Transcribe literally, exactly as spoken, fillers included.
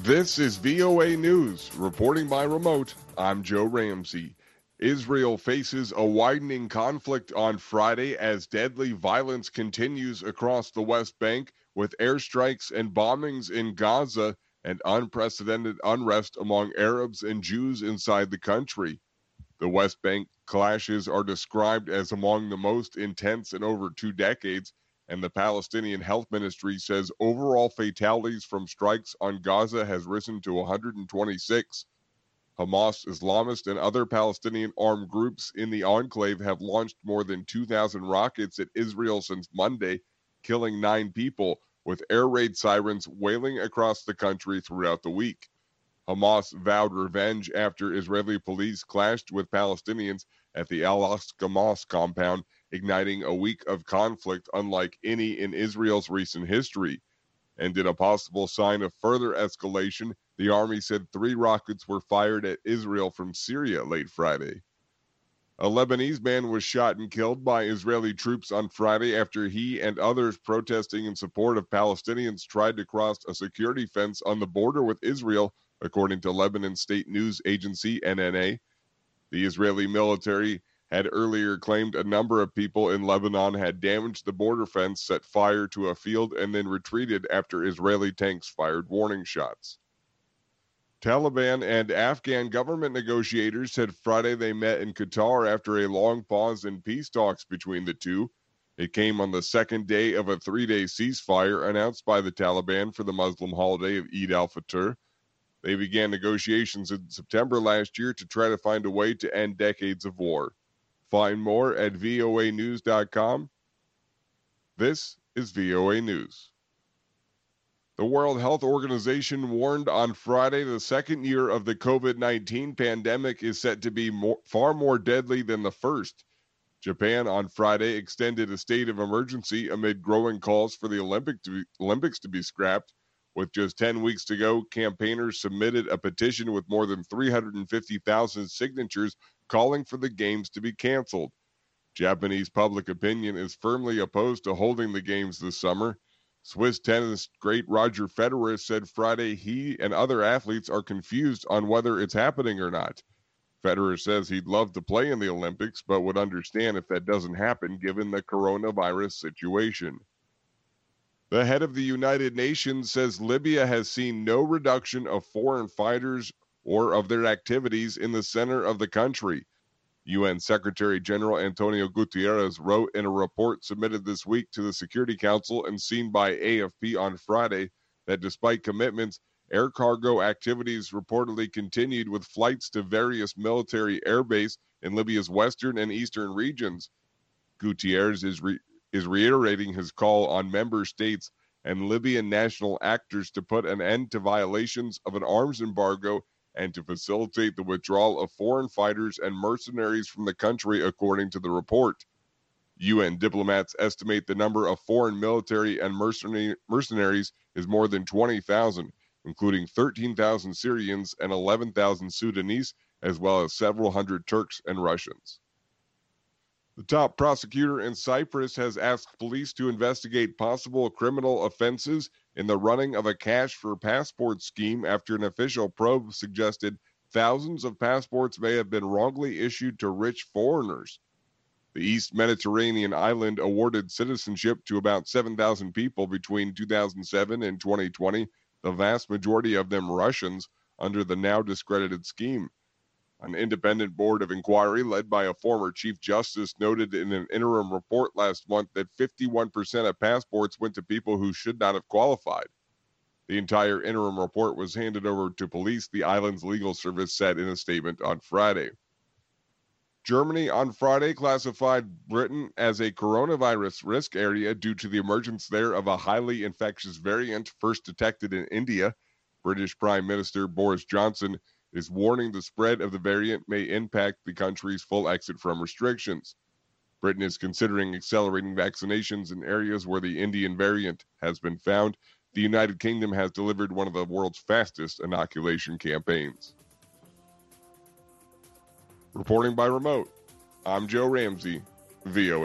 This is V O A News. Reporting by remote, I'm Joe Ramsey. Israel faces a widening conflict on Friday as deadly violence continues across the West Bank, with airstrikes and bombings in Gaza and unprecedented unrest among Arabs and Jews inside the country. The West Bank clashes are described as among the most intense in over two decades, and the Palestinian Health Ministry says overall fatalities from strikes on Gaza has risen to one hundred twenty-six. Hamas, Islamist, and other Palestinian armed groups in the enclave have launched more than two thousand rockets at Israel since Monday, killing nine people, with air raid sirens wailing across the country throughout the week. Hamas vowed revenge after Israeli police clashed with Palestinians at the Al-Aqsa Mosque compound, igniting a week of conflict unlike any in Israel's recent history. And in a possible sign of further escalation, the army said three rockets were fired at Israel from Syria late Friday. A Lebanese man was shot and killed by Israeli troops on Friday after he and others protesting in support of Palestinians tried to cross a security fence on the border with Israel, according to Lebanon state news agency N N A. The Israeli military had earlier claimed a number of people in Lebanon had damaged the border fence, set fire to a field, and then retreated after Israeli tanks fired warning shots. Taliban and Afghan government negotiators said Friday they met in Qatar after a long pause in peace talks between the two. It came on the second day of a three-day ceasefire announced by the Taliban for the Muslim holiday of Eid al-Fitr. They began negotiations in September last year to try to find a way to end decades of war. Find more at V O A news dot com. This is V O A News. The World Health Organization warned on Friday the second year of the covid nineteen pandemic is set to be more, far more deadly than the first. Japan on Friday extended a state of emergency amid growing calls for the Olympic to be, Olympics to be scrapped. With just ten weeks to go, campaigners submitted a petition with more than three hundred fifty thousand signatures calling for the games to be canceled. Japanese public opinion is firmly opposed to holding the games this summer. Swiss tennis great Roger Federer said Friday he and other athletes are confused on whether it's happening or not. Federer says he'd love to play in the Olympics, but would understand if that doesn't happen given the coronavirus situation. The head of the United Nations says Libya has seen no reduction of foreign fighters or of their activities in the center of the country. U N Secretary General Antonio Guterres wrote in a report submitted this week to the Security Council and seen by A F P on Friday that despite commitments, air cargo activities reportedly continued with flights to various military air bases in Libya's western and eastern regions. Guterres is re- is reiterating his call on member states and Libyan national actors to put an end to violations of an arms embargo and to facilitate the withdrawal of foreign fighters and mercenaries from the country, according to the report. U N diplomats estimate the number of foreign military and mercenary, mercenaries is more than twenty thousand, including thirteen thousand Syrians and eleven thousand Sudanese, as well as several hundred Turks and Russians. The top prosecutor in Cyprus has asked police to investigate possible criminal offenses in the running of a cash for passport scheme after an official probe suggested thousands of passports may have been wrongly issued to rich foreigners. The East Mediterranean island awarded citizenship to about seven thousand people between two thousand seven and twenty twenty, the vast majority of them Russians, under the now discredited scheme. An independent board of inquiry led by a former chief justice noted in an interim report last month that fifty-one percent of passports went to people who should not have qualified. The entire interim report was handed over to police, the island's legal service said in a statement on Friday. Germany on Friday classified Britain as a coronavirus risk area due to the emergence there of a highly infectious variant first detected in India. British Prime Minister Boris Johnson is warning the spread of the variant may impact the country's full exit from restrictions. Britain is considering accelerating vaccinations in areas where the Indian variant has been found. The United Kingdom has delivered one of the world's fastest inoculation campaigns. Reporting by remote, I'm Joe Ramsey, V O A.